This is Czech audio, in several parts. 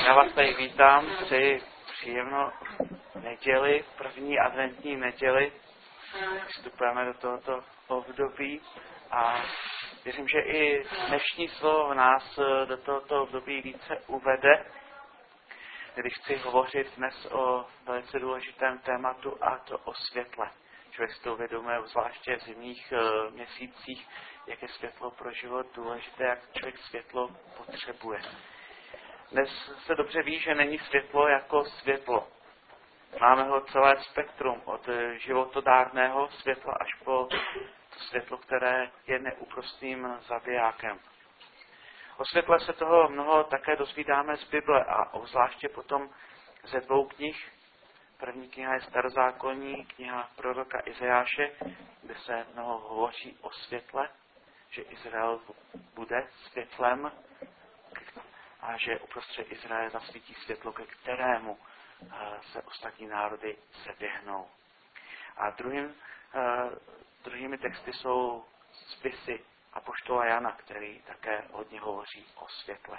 Já vás tady vítám, přeji příjemnou neděli, první adventní neděli. Vstupujeme do tohoto období a věřím, že i dnešní slovo nás do tohoto období více uvede. Když chci hovořit dnes o velice důležitém tématu, a to o světle. Člověk si to uvědomuje, zvláště v zimních měsících, jak je světlo pro život důležité, jak člověk světlo potřebuje. Dnes se dobře ví, že není světlo jako světlo. Máme ho celé spektrum, od životodárného světla až po to světlo, které je neúprostným zabijákem. O světle se toho mnoho také dozvídáme z Bible a obzvláště potom ze dvou knih. První kniha je Starozákonní, kniha proroka Izajáše, kde se mnoho hovoří o světle, že Izrael bude světlem a že uprostřed Izraele zasvítí světlo, ke kterému se ostatní národy seběhnou. A druhými texty jsou spisy apoštola Jana, který také hodně hovoří o světle.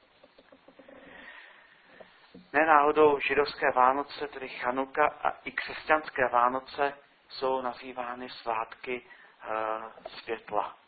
Nenáhodou židovské Vánoce, tedy Chanuka, a i křesťanské Vánoce jsou nazývány svátky světla.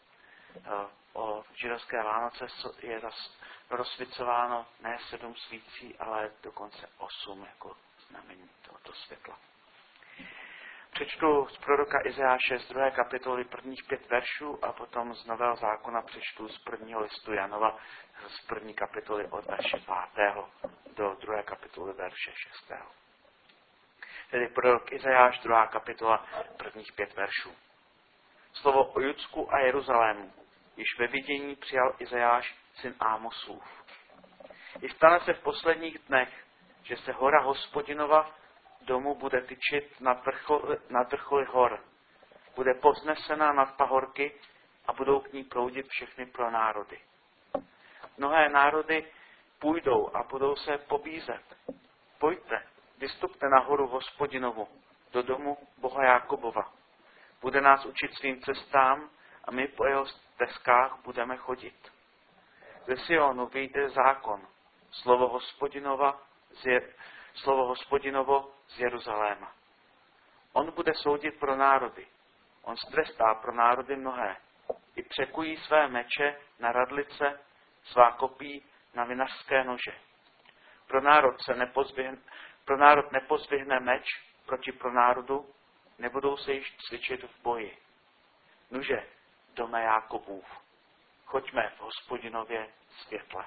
O židovské Vánoce je rozsvícováno ne 7 svící, ale dokonce 8 jako znamení tohoto světla. Přečtu z proroka Izajáše z 2. kapitoly prvních 5 veršů a potom z Nového zákona přečtu z 1. listu Janova z 1. kapitoly od verše 5. do 2. kapitoly verše 6. Tedy prorok Izajáš, 2. kapitola, prvních 5 veršů. Slovo o Judsku a Jeruzalému již ve vidění přijal Izajáš, syn Ámosův. I stane se v posledních dnech, že se hora Hospodinova domu bude tyčit nad vrcholy hor. Bude povznesena nad pahorky a budou k ní proudit všechny pronárody. Mnohé národy půjdou a budou se pobízet. Pojďte, vystupte na horu Hospodinovu, do domu Boha Jákobova. Bude nás učit svým cestám a my po jeho stezkách budeme chodit. Ze Sionu vyjde zákon, slovo Hospodinovo z Jeruzaléma. On bude soudit pro národy. On strestá pro národy mnohé. I překují své meče na radlice, svá kopí na vinařské nože. Pro národ nepozvihne meč proti pronárodu, nebudou se již cvičit v boji. Nuže, dome Jákobův, choďme v Hospodinově světle.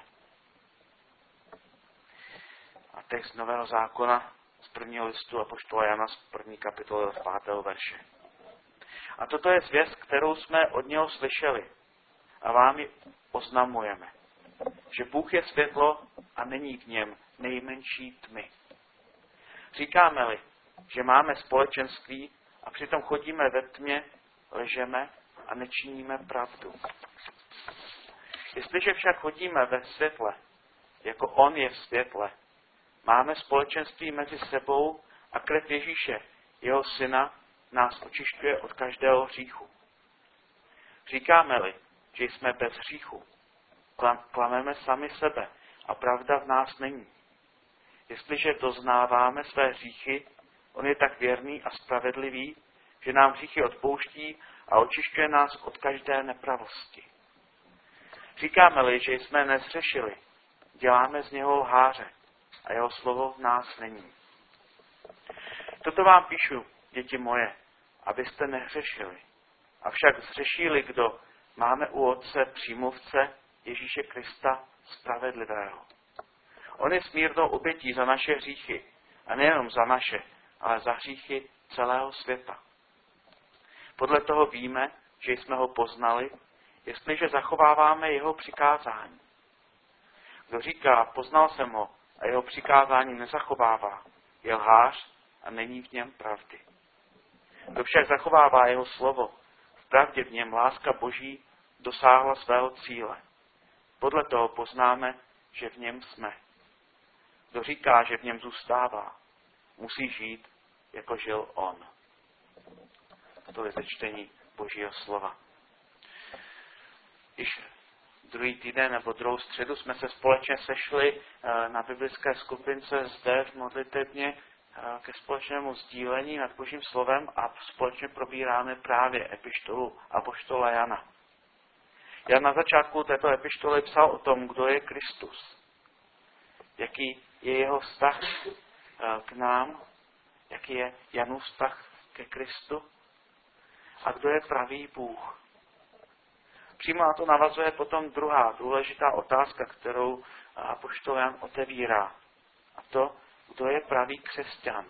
A text Nového zákona z 1. listu apoštola Jana z 1. kapitoly od 5. verše. A toto je zvěst, kterou jsme od něho slyšeli a vám ji oznamujeme, že Bůh je světlo a není v něm nejmenší tmy. Říkáme-li, že máme společenství a přitom chodíme ve tmě, ležeme a nečiníme pravdu. Jestliže však chodíme ve světle, jako on je v světle, máme společenství mezi sebou a krev Ježíše, jeho syna, nás očišťuje od každého hříchu. Říkáme-li, že jsme bez hříchu, klameme sami sebe a pravda v nás není. Jestliže doznáváme své hříchy, on je tak věrný a spravedlivý, že nám hříchy odpouští a očišťuje nás od každé nepravosti. Říkáme-li, že jsme nezřešili, děláme z něho lháře a jeho slovo v nás není. Toto vám píšu, děti moje, abyste nehřešili. Avšak zřešili kdo, máme u Otce přímluvce Ježíše Krista spravedlivého. On je smírnou obětí za naše hříchy, a nejenom za naše, ale za hříchy celého světa. Podle toho víme, že jsme ho poznali, jestliže zachováváme jeho přikázání. Kdo říká, poznal jsem ho a jeho přikázání nezachovává, je lhář a není v něm pravdy. Kdo však zachovává jeho slovo, v pravdě v něm láska Boží dosáhla svého cíle. Podle toho poznáme, že v něm jsme. Kdo říká, že v něm zůstává, musí žít, jako žil on. To je ze čtení Božího slova. Již druhý týden nebo druhou středu jsme se společně sešli na biblické skupince zde v modlitebně ke společnému sdílení nad Božím slovem a společně probíráme právě epištolu apoštola Jana. Jan na začátku této epištoly psal o tom, kdo je Kristus, jaký je jeho vztah k nám, jaký je Janův vztah ke Kristu a kdo je pravý Bůh. Přímo na to navazuje potom druhá důležitá otázka, kterou apoštol Jan otevírá. A to, kdo je pravý křesťan.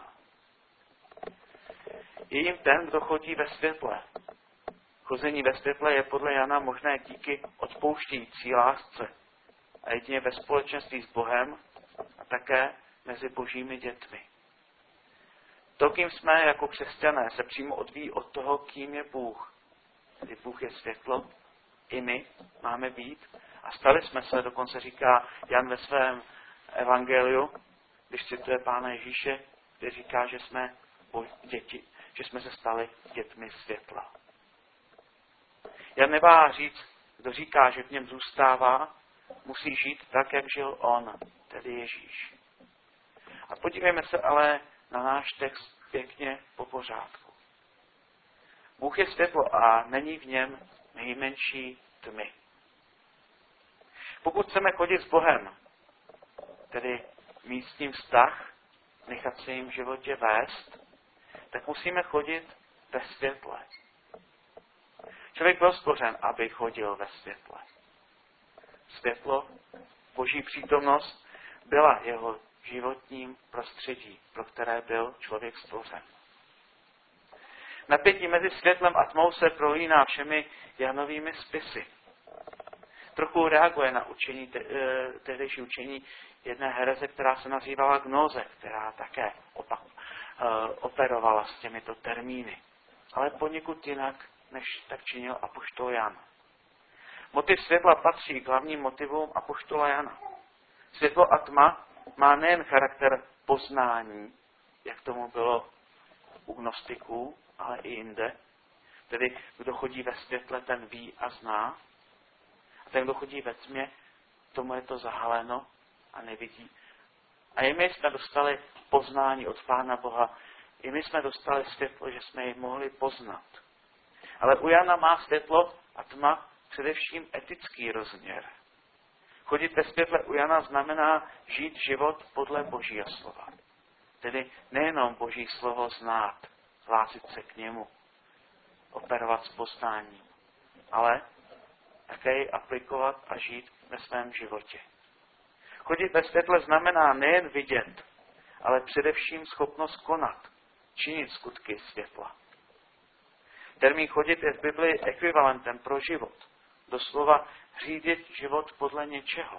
Je jim ten, kdo chodí ve světle. Chození ve světle je podle Jana možné díky odpouštějící lásce a jedině ve společenství s Bohem a také mezi božími dětmi. To, kým jsme jako křesťané, se přímo odvíjí od toho, kým je Bůh. Tedy Bůh je světlo, i my máme být a stali jsme se, dokonce říká Jan ve svém evangeliu, když cituje Pána Ježíše, kde říká, že jsme děti, že jsme se stali dětmi světla. Jan neváhá říct, kdo říká, že v něm zůstává, musí žít tak, jak žil on, tedy Ježíš. A podívejme se ale na náš text pěkně po pořádku. Bůh je světlo a není v něm nejmenší tmy. Pokud chceme chodit s Bohem, tedy mít s ním vztah, nechat se jim v životě vést, tak musíme chodit ve světle. Člověk byl stvořen, aby chodil ve světle. Světlo, Boží přítomnost, byla jeho životním prostředí, pro které byl člověk stvořen. Napětí mezi světlem a tmou se prolíná všemi Janovými spisy. Trochu reaguje na tehdejší učení jedné hereze, která se nazývala Gnóze, která také operovala s těmito termíny. Ale poněkud jinak, než tak činil apoštol Jan. Motiv světla patří k hlavním motivům apoštola Jana. Světlo a tma má nejen charakter poznání, jak tomu bylo u gnostiků, ale i jinde. Tedy kdo chodí ve světle, ten ví a zná. A ten, kdo chodí ve tmě, tomu je to zahaleno a nevidí. A i my jsme dostali poznání od Pána Boha. I my jsme dostali světlo, že jsme ji mohli poznat. Ale u Jana má světlo a tma především etický rozměr. Chodit ve světle u Jana znamená žít život podle Božího slova. Tedy nejenom Boží slovo znát, hlásit se k němu, operovat s poznáním, ale také ji aplikovat a žít ve svém životě. Chodit ve světle znamená nejen vidět, ale především schopnost konat, činit skutky světla. Termín chodit je v Biblii ekvivalentem pro život. Doslova řídit život podle něčeho.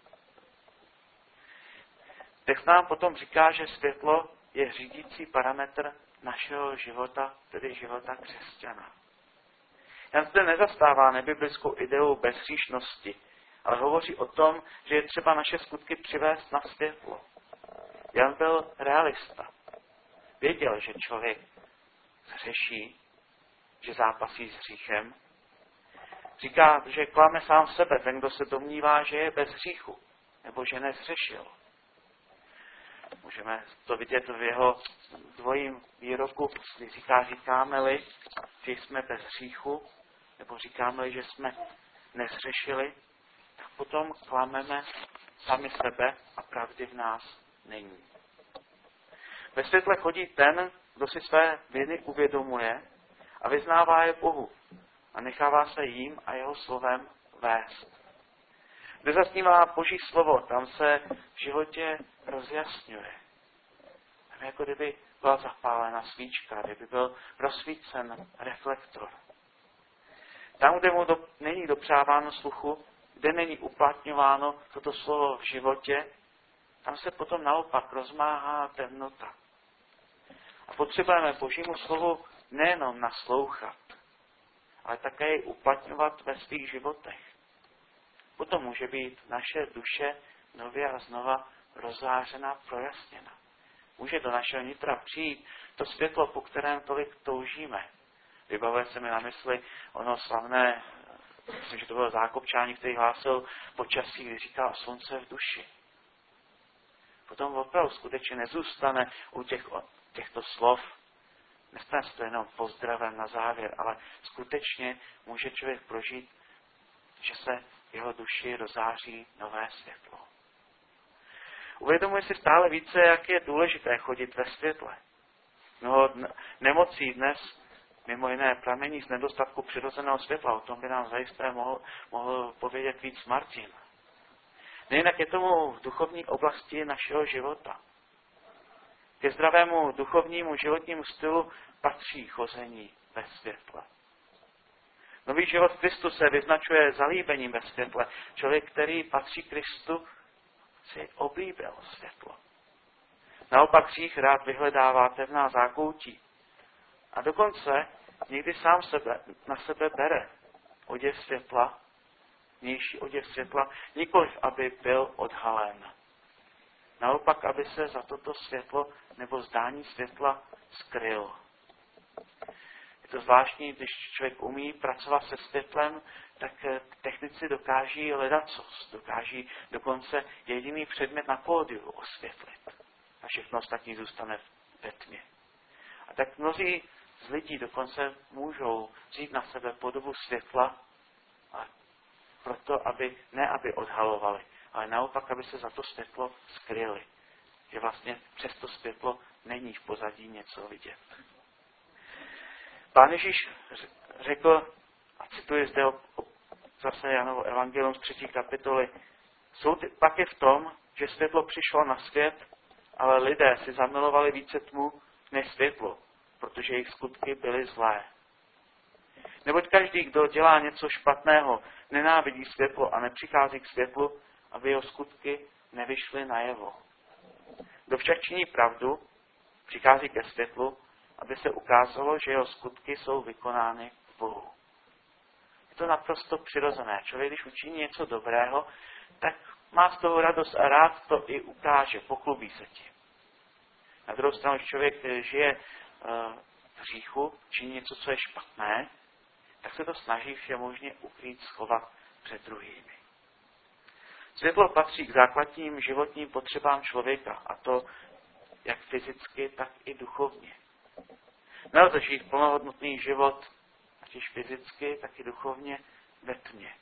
Text nám potom říká, že světlo je řídící parametr našeho života, tedy života křesťana. Jan zde nezastává nebiblickou ideu bezhříšnosti, ale hovoří o tom, že je třeba naše skutky přivést na světlo. Jan byl realista. Věděl, že člověk zhřeší, že zápasí s hříchem. Říká, že klame sám sebe, ten, kdo se domnívá, že je bez hříchu, nebo že nezhřešil. Můžeme to vidět v jeho dvojím výroku, kdy říkáme-li, že jsme bez hříchu, nebo říkáme-li, že jsme nezhřešili, tak potom klameme sami sebe a pravdy v nás není. Ve světle chodí ten, kdo si své viny uvědomuje a vyznává je Bohu a nechává se jím a jeho slovem vést. Kde zaznívá Boží slovo, tam se v životě rozjasňuje. Tam jako kdyby byla zapálena svíčka, kdyby byl rozsvícen reflektor. Tam, kde mu není dopřáváno sluchu, kde není uplatňováno toto slovo v životě, tam se potom naopak rozmáhá temnota. A potřebujeme Božímu slovu nejenom naslouchat, ale také ji uplatňovat ve svých životech. Potom může být naše duše nově a znova rozzářena, projasněna. Může do našeho nitra přijít to světlo, po kterém tolik toužíme. Vybavuje se mi na mysli ono slavné Myslím, že to byl Zákopčáni, který hlásil počasí, kdy říkal slunce v duši. Potom opravdu skutečně nezůstane u těchto slov, nestane se to jenom pozdravem na závěr, ale skutečně může člověk prožít, že se v jeho duši rozáří nové světlo. Uvědomuji si stále více, jak je důležité chodit ve světle. Mnoho nemocí dnes mimo jiné pramení z nedostatku přirozeného světla. O tom by nám zajisté mohl povědět víc Martin. Nejinak je tomu v duchovní oblasti našeho života. Ke zdravému duchovnímu životnímu stylu patří chození ve světle. Nový život v Kristu se vyznačuje zalíbením ve světle. Člověk, který patří Kristu, si oblíbil světlo. Naopak hřích rád vyhledává temná zákoutí. A dokonce někdy sám na sebe bere oděv světla, vnější oděv světla, nikoliv aby byl odhalen. Naopak, aby se za toto světlo nebo zdání světla skryl. Je to zvláštní, když člověk umí pracovat se světlem, tak technici dokáží ledacos, dokáží dokonce jediný předmět na pódiu osvětlit. A všechno ostatní zůstane ve tmě. A tak mnozí z lidí dokonce můžou vzít na sebe podobu světla, ale proto, aby odhalovali, ale naopak, aby se za to světlo skryli. Že vlastně přes to světlo není v pozadí něco vidět. Pán Ježíš řekl, a cituji zde zase Janovo evangelium z 3. kapitoly, pak je v tom, že světlo přišlo na svět, ale lidé si zamilovali více tmu než světlo, protože jejich skutky byly zlé. Neboť každý, kdo dělá něco špatného, nenávidí světlo a nepřichází k světlu, aby jeho skutky nevyšly najevo. Kdo však činí pravdu, přichází ke světlu, aby se ukázalo, že jeho skutky jsou vykonány v Bohu. Je to naprosto přirozené. Člověk, když učiní něco dobrého, tak má z toho radost a rád to i ukáže, pochlubí se tím. Na druhou stranu, když člověk žije v hříchu, činí něco, co je špatné, tak se to snaží všemožně ukrýt, schovat před druhými. Světlo patří k základním životním potřebám člověka, a to jak fyzicky, tak i duchovně. Nelze žít plnohodnotný život, ať již fyzicky, tak i duchovně, ve tmě.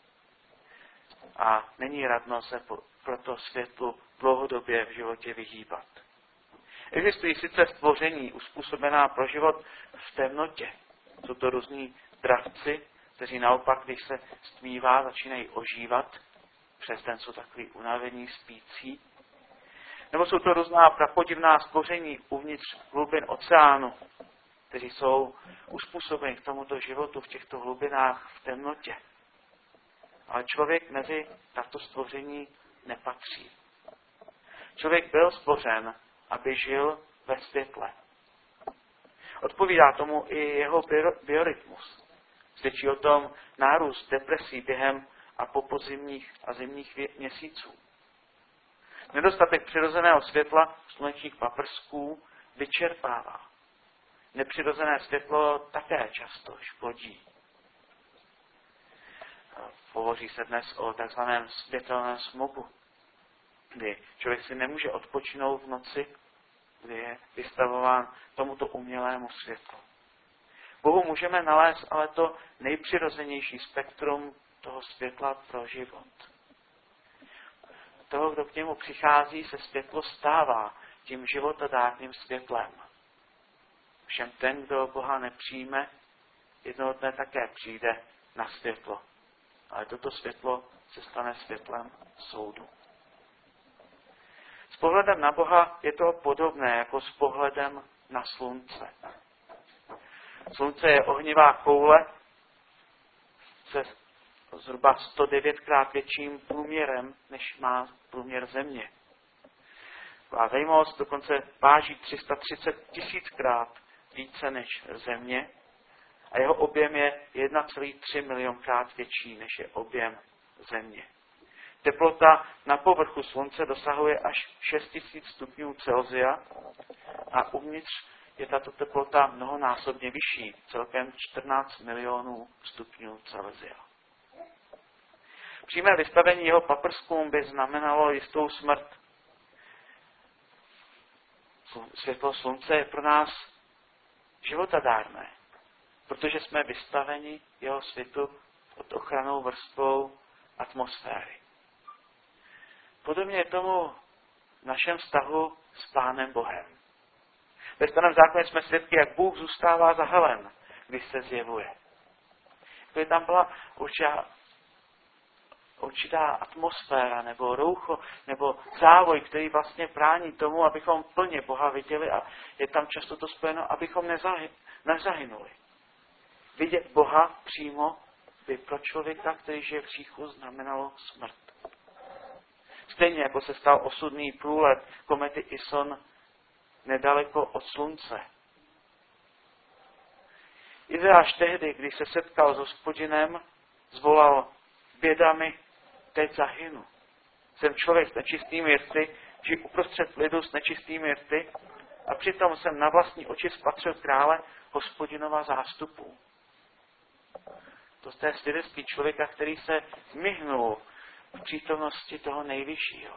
A není radno se proto světlu dlouhodobě v životě vyhýbat. Existují sice stvoření uspůsobená pro život v temnotě. Jsou to různí dravci, kteří naopak, když se stmívá, začínají ožívat. Přes den jsou takový unavení, spící. Nebo jsou to různá prapodivná stvoření uvnitř hlubin oceánu, kteří jsou uspůsobeni k tomuto životu v těchto hlubinách v temnotě. Ale člověk mezi tato stvoření nepatří. Člověk byl stvořen, aby žil ve světle. Odpovídá tomu i jeho biorytmus. Svědčí o tom nárůst depresí během a po podzimních a zimních měsíců. Nedostatek přirozeného světla slunečních paprsků vyčerpává. Nepřirozené světlo také často škodí. Hovoří se dnes o takzvaném světelném smogu, kdy člověk si nemůže odpočinout v noci, kdy je vystavován tomuto umělému světlu. Bohu můžeme nalézt ale to nejpřirozenější spektrum toho světla pro život. Toho, kdo k němu přichází, se světlo stává tím životodárným světlem. Všem ten, kdo Boha nepřijme, jednoho dne také přijde na světlo. Ale toto světlo se stane světlem soudu. S pohledem na Boha je to podobné jako s pohledem na slunce. Slunce je ohnivá koule se zhruba 109krát větším průměrem, než má průměr Země. A zajímavost dokonce váží 330 000krát více než Země a jeho objem je 1,3 milionkrát větší, než je objem Země. Teplota na povrchu Slunce dosahuje až 6000 stupňů Celsia a uvnitř je tato teplota mnohonásobně vyšší, celkem 14 milionů stupňů Celsia. Přímé vystavení jeho paprskům by znamenalo jistou smrt. Světlo slunce je pro nás životadárné, protože jsme vystaveni jeho světu pod ochrannou vrstvou atmosféry. Podobně je tomu v našem vztahu s Pánem Bohem. Ve Starém zákoně jsme svědky, jak Bůh zůstává zahalen, když se zjevuje. Kdyby tam byla určitá atmosféra, nebo roucho, nebo závoj, který vlastně brání tomu, abychom plně Boha viděli, a je tam často to spojeno, abychom nezahynuli. Vidět Boha přímo by pro člověka, který žije v hříchu, znamenalo smrt. Stejně jako se stal osudný průlet komety Ison nedaleko od slunce. Izajáš tehdy, když se setkal s Hospodinem, zvolal: bědami, teď zahynu. Jsem člověk s nečistými rty, žiju uprostřed lidu s nečistými rty, a přitom jsem na vlastní oči spatřil krále Hospodinova zástupu. To je svědectví člověka, který se myhnul v přítomnosti toho nejvyššího.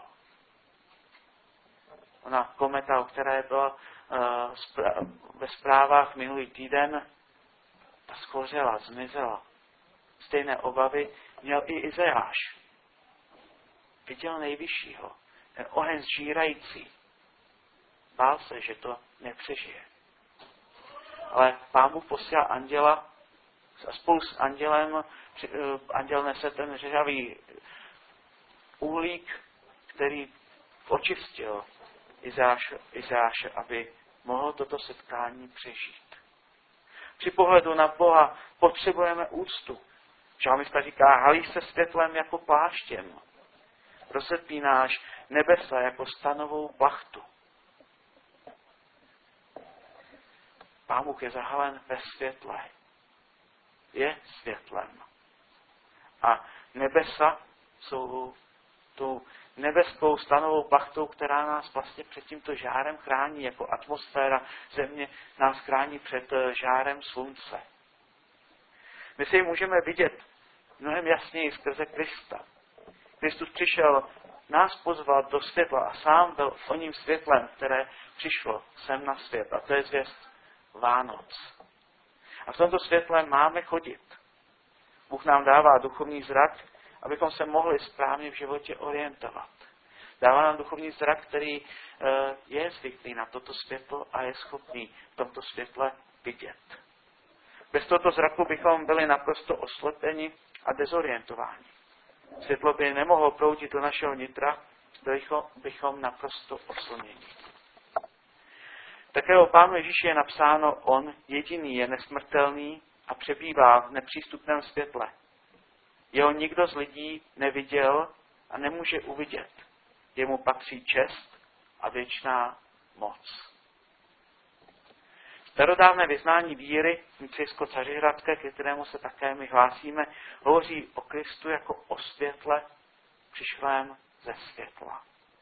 Ona kometa, o které byla ve zprávách minulý týden, ta schořela, zmizela. Stejné obavy měl i Izajáš. Viděl nejvyššího, ten oheň zžírající. Bál se, že to nepřežije. Ale Pán Bůh posílal anděla a spolu s andělem, anděl nese ten řeřavý uhlík, který očistil Izajáše, aby mohl toto setkání přežít. Při pohledu na Boha potřebujeme úctu. Žalmista říká: halíš se světlem jako pláštěm. Rozepínáš nebesa jako stanovou plachtu. Pán Bůh je zahalen ve světle. Je světlem. A nebesa jsou tou nebeskou stanovou plachtou, která nás vlastně před tímto žárem chrání, jako atmosféra země nás chrání před žárem slunce. My si ji můžeme vidět mnohem jasněji skrze Krista. Kristus přišel nás pozvat do světla a sám byl o ním světlem, které přišlo sem na svět. A to je zvěst Vánoc. A v tomto světle máme chodit. Bůh nám dává duchovní zrak, abychom se mohli správně v životě orientovat. Dává nám duchovní zrak, který je zvyklý na toto světlo a je schopný v tomto světle vidět. Bez tohoto zraku bychom byli naprosto oslepeni a dezorientováni. Světlo by nemohlo proudit do našeho nitra, bychom naprosto oslněni. Také o Pánu Ježíši je napsáno: on jediný je nesmrtelný a přebývá v nepřístupném světle. Jeho nikdo z lidí neviděl a nemůže uvidět. Jemu patří čest a věčná moc. Starodávné vyznání víry, nicejsko-cařihradské, ke kterému se také my hlásíme, hovoří o Kristu jako o světle přišlém ze světla.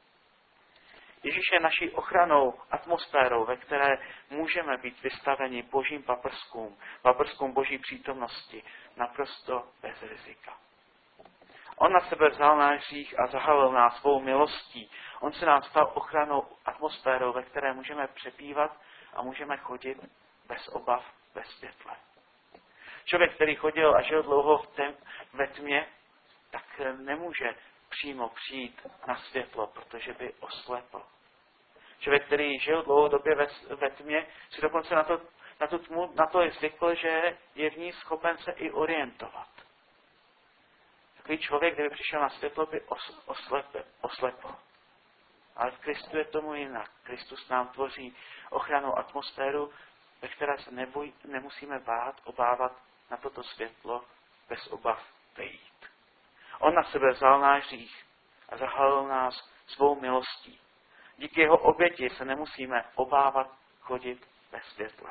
Ježíš je naší ochranou atmosférou, ve které můžeme být vystaveni božím paprskům boží přítomnosti, naprosto bez rizika. On na sebe vzal náš hřích a zahalil nás svou milostí. On se nám stal ochranou atmosférou, ve které můžeme přebývat a můžeme chodit bez obav ve světle. Člověk, který chodil a žil dlouho ve tmě, tak nemůže přímo přijít na světlo, protože by oslepl. Člověk, který žil dlouhodobě ve tmě, si dokonce na to je zvykl, že je v ní schopen se i orientovat. Takový člověk, kdyby přišel na světlo, by oslepl. Ale v Kristu je tomu jinak. Kristus nám tvoří ochrannou atmosféru, ve které se nemusíme obávat na toto světlo bez obav vejít. On na sebe vzal náš hřích a zahalil nás svou milostí. Díky jeho oběti se nemusíme obávat chodit ve světle.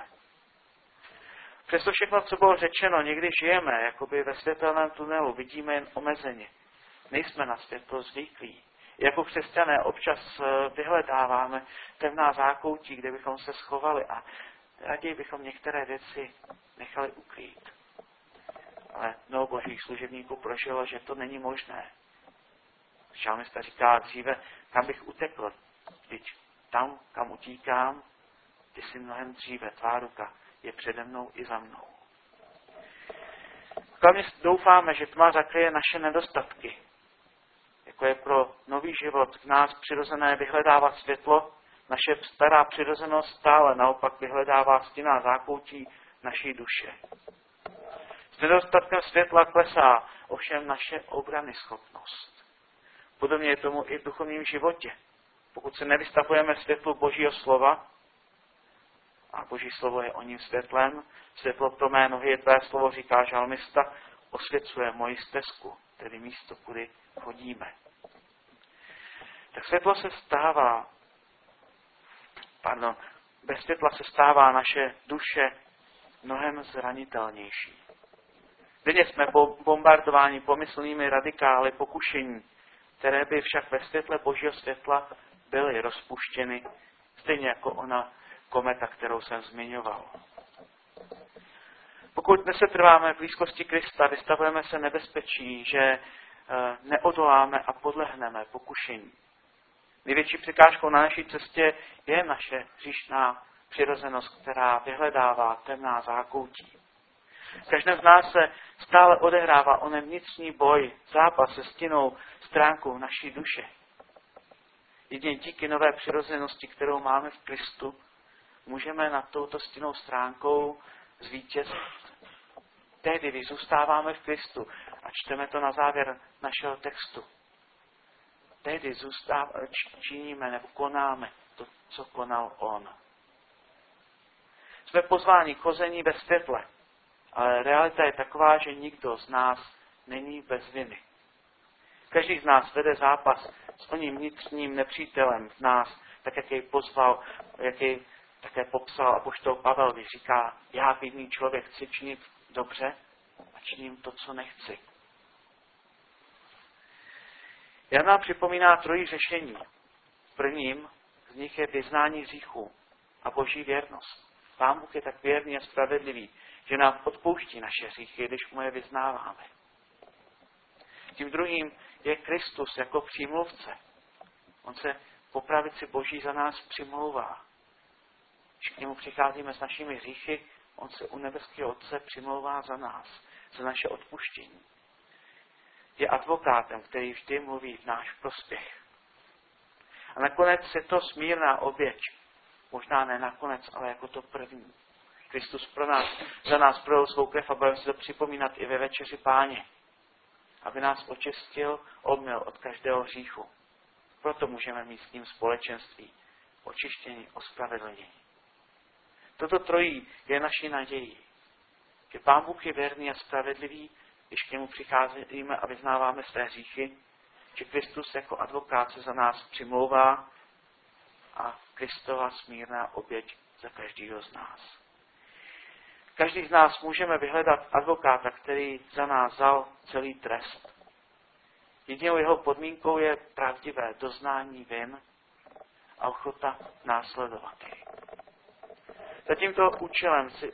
Přesto všechno, co bylo řečeno, někdy žijeme jakoby ve světelném tunelu, vidíme jen omezeně. Nejsme na světlo zvyklí. Jako křesťané občas vyhledáváme temná zákoutí, kde bychom se schovali a raději bychom některé věci nechali ukrýt. Ale mnoho božích služebníků prožilo, že to není možné. Žalmista říká dříve, kam bych utekl. Vždyť tam, kam utíkám, ty jsi mnohem dříve, tvá ruka je přede mnou i za mnou. Hlavně doufáme, že tma zakryje naše nedostatky. Jako je pro nový život v nás přirozené vyhledávat světlo, naše stará přirozenost stále naopak vyhledává stinná zákoutí naší duše. S nedostatkem světla klesá ovšem naše obranyschopnost. Podobně je tomu i v duchovním životě. Pokud se nevystavujeme světlu Božího slova, a Boží slovo je o ním světlem, světlo pro mé nohy je tvé slovo, říká žalmista, osvěcuje moji stezku, tedy místo, kudy chodíme. Tak bez světla se stává naše duše mnohem zranitelnější. Denně jsme bombardováni pomyslnými radikály pokušení, které by však ve světle Božího světla byly rozpuštěny, stejně jako ona kometa, kterou jsem zmiňoval. Pokud nesetrváme v blízkosti Krista, vystavujeme se nebezpečí, že neodoláme a podlehneme pokušení. Největší překážkou na naší cestě je naše hříšná přirozenost, která vyhledává temná zákoutí. V každém z nás se stále odehrává onen vnitřní boj, zápas se stinnou stránkou naší duše. Jedině díky nové přirozenosti, kterou máme v Kristu, můžeme nad touto stinnou stránkou zvítězit. Tehdy, když zůstáváme v Kristu a čteme to na závěr našeho textu, tehdy činíme nebo konáme to, co konal on. Jsme pozváni k chození ve světle, ale realita je taková, že nikdo z nás není bez viny. Každý z nás vede zápas s oním vnitřním nepřítelem v nás, tak jak jej pozval, jak jej také popsal apoštol Pavel, když říká, já vinný člověk chci činit dobře a činím to, co nechci. Jan nám připomíná trojí řešení. Prvním z nich je vyznání hříchů a Boží věrnost. Pán Bůh je tak věrný a spravedlivý, že nám odpouští naše hříchy, když mu je vyznáváme. Tím druhým je Kristus jako přímluvce. On se po pravici Boží za nás přimlouvá. Když k němu přicházíme s našimi hříchy, on se u nebeského Otce přimlouvá za nás, za naše odpuštění. Je advokátem, který vždy mluví v náš prospěch. A nakonec je to smírná oběť. Možná ne nakonec, ale jako to první. Kristus za nás prolil svou krev a budeme si to připomínat i ve večeři Páně. Aby nás očistil, obmyl od každého hříchu. Proto můžeme mít s ním společenství, očištění, ospravedlnění. Toto trojí je naší nadějí, že Pán Bůh je věrný a spravedlivý, když k němu přicházíme a vyznáváme své hříchy, že Kristus jako advokát se za nás přimlouvá a Kristova smírná oběť za každého z nás. Každý z nás můžeme vyhledat advokáta, který za nás vzal celý trest. Jedinou jeho podmínkou je pravdivé doznání vin a ochota následovat jej. Za tímto účelem si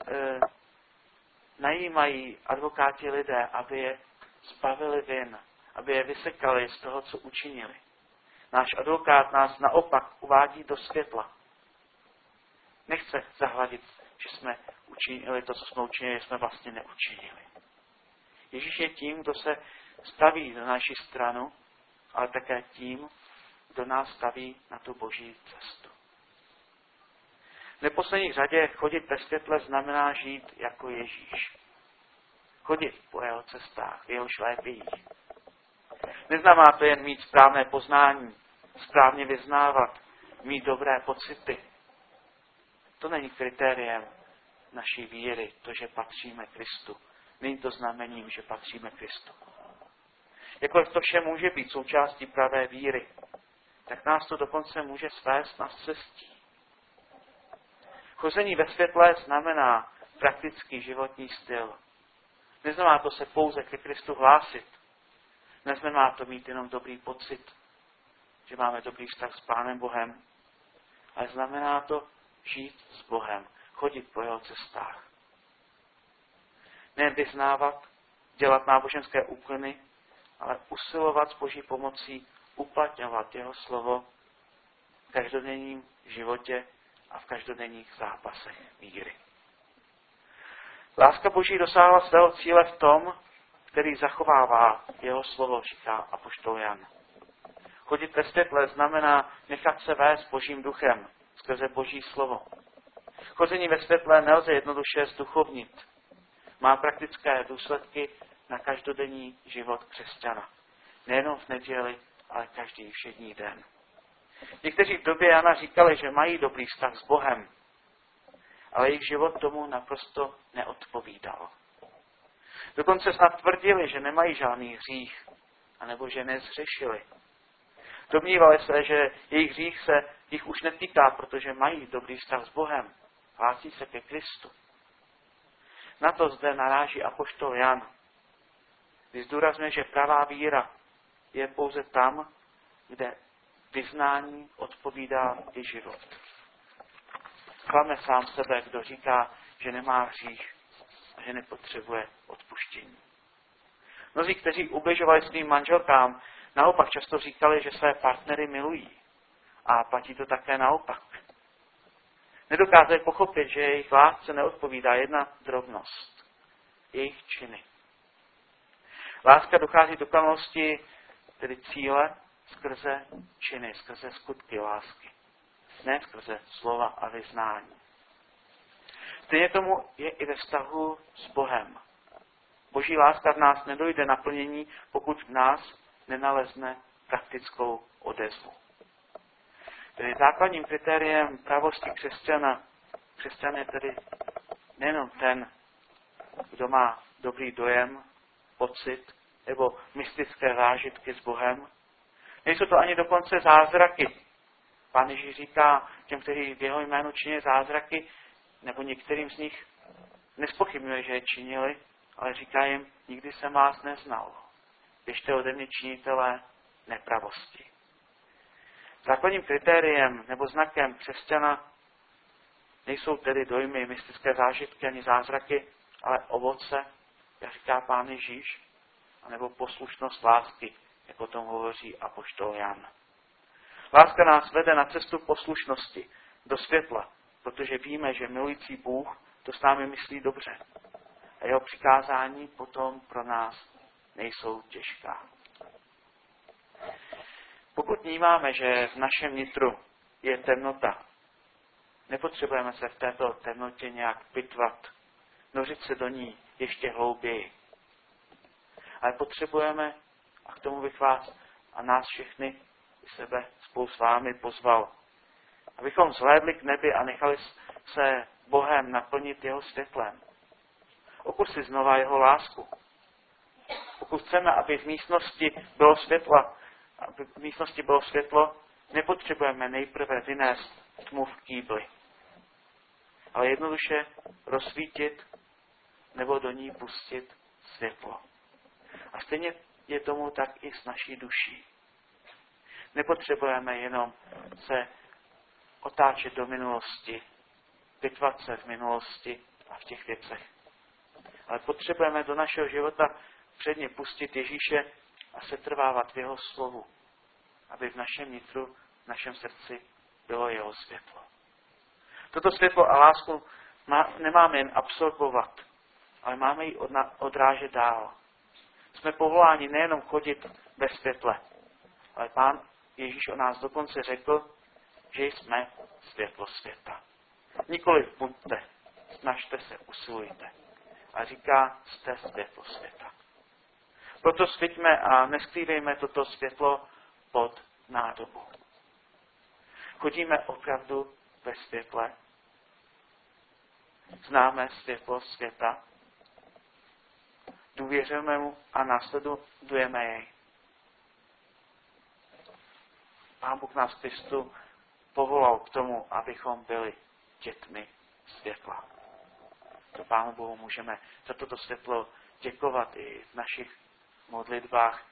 najímají advokáti lidé, aby je zbavili vin, aby je vysekali z toho, co učinili. Náš advokát nás naopak uvádí do světla. Nechce zahladit, že jsme učinili to, co jsme učinili, že jsme vlastně neučinili. Ježíš je tím, kdo se staví na naši stranu, ale také tím, kdo nás staví na tu Boží cestu. V neposlední řadě chodit ve světle znamená žít jako Ježíš. Chodit po jeho cestách, v jeho šlépějích. Neznamená to jen mít správné poznání, správně vyznávat, mít dobré pocity. To není kritériem naší víry, to, že patříme Kristu. Není to znamením, že patříme Kristu. Jakkoliv to vše může být součástí pravé víry, tak nás to dokonce může svést na cestí. Chození ve světle znamená praktický životní styl. Neznamená to se pouze ke Kristu hlásit. Neznamená to mít jenom dobrý pocit, že máme dobrý vztah s Pánem Bohem, ale znamená to žít s Bohem, chodit po jeho cestách. Nejen vyznávat, dělat náboženské úkony, ale usilovat s Boží pomocí uplatňovat jeho slovo v každodenním životě a v každodenních zápasech víry. Láska Boží dosáhla svého cíle v tom, který zachovává jeho slovo, říká apoštol Jan. Chodit ve světle znamená nechat se vést Božím duchem skrze Boží slovo. Chození ve světle nelze jednoduše zduchovnit. Má praktické důsledky na každodenní život křesťana. Nejenom v neděli, ale každý všední den. Někteří v době Jana říkali, že mají dobrý vztah s Bohem, ale jejich život tomu naprosto neodpovídal. Dokonce snad tvrdili, že nemají žádný hřích, anebo že nezřešili. Domnívali se, že jejich hřích se jich už netýká, protože mají dobrý vztah s Bohem. Hlásí se ke Kristu. Na to zde naráží apoštol Jan, když zdůrazňuje, že pravá víra je pouze tam, kde vyznání odpovídá i život. Klame sám sebe, kdo říká, že nemá hřích a že nepotřebuje odpuštění. Mnozí, kteří ubližovali svým manželkám, naopak často říkali, že své partnery milují. A platí to také naopak. Nedokázali pochopit, že jejich lásce neodpovídá jedna drobnost. Jejich činy. Láska dochází do dokonalosti, tedy cíle, skrze činy, skrze skutky lásky. Ne skrze slova a vyznání. Stejně tomu je i ve vztahu s Bohem. Boží láska v nás nedojde naplnění, pokud v nás nenalezne praktickou odezvu. Tedy základním kritériem pravosti křesťan je tedy nejenom ten, kdo má dobrý dojem, pocit nebo mystické zážitky s Bohem. Nejsou to ani dokonce zázraky. Pán Ježíš říká těm, kteří v jeho jménu činili zázraky, nebo některým z nich nespochybňuje, že je činili, ale říká jim, nikdy jsem vás neznal. Běžte ode mě, činitelé nepravosti. Základním kritériem nebo znakem křesťana nejsou tedy dojmy, mystické zážitky ani zázraky, ale ovoce, jak říká Pán Ježíš, anebo poslušnost lásky, jak o tom hovoří apoštol Jan. Láska nás vede na cestu poslušnosti, do světla, protože víme, že milující Bůh to s námi myslí dobře. A jeho přikázání potom pro nás nejsou těžká. Pokud vnímáme, že v našem nitru je temnota, nepotřebujeme se v této temnotě nějak pitvat, nořit se do ní ještě hlouběji. Ale potřebujeme, a k tomu bych vás a nás všechny i sebe spolu s vámi pozval, abychom zhlédli k nebi a nechali se Bohem naplnit jeho světlem. Okusit znova jeho lásku. Pokud chceme, aby v místnosti bylo světlo, nepotřebujeme nejprve vynést tmu v kýbli, ale jednoduše rozsvítit nebo do ní pustit světlo. A stejně je tomu tak i s naší duší. Nepotřebujeme jenom se otáčet do minulosti, pitvat se v minulosti a v těch věcech. Ale potřebujeme do našeho života předně pustit Ježíše a setrvávat v jeho slovu, aby v našem nitru, v našem srdci bylo jeho světlo. Toto světlo a lásku nemáme jen absorbovat, ale máme ji odrážet dál. Jsme povoláni nejenom chodit ve světle, ale Pán Ježíš o nás dokonce řekl, že jsme světlo světa. Nikoliv buďte, snažte se, usilujte. A říká, jste světlo světa. Proto svíťme a neskrývejme toto světlo pod nádobu. Chodíme opravdu ve světle. Známe světlo světa. Důvěřujeme mu a následujeme jej. Pán Bůh nás v Kristu povolal k tomu, abychom byli dětmi světla. To Pánu Bohu můžeme za toto světlo děkovat i v našich modlitbách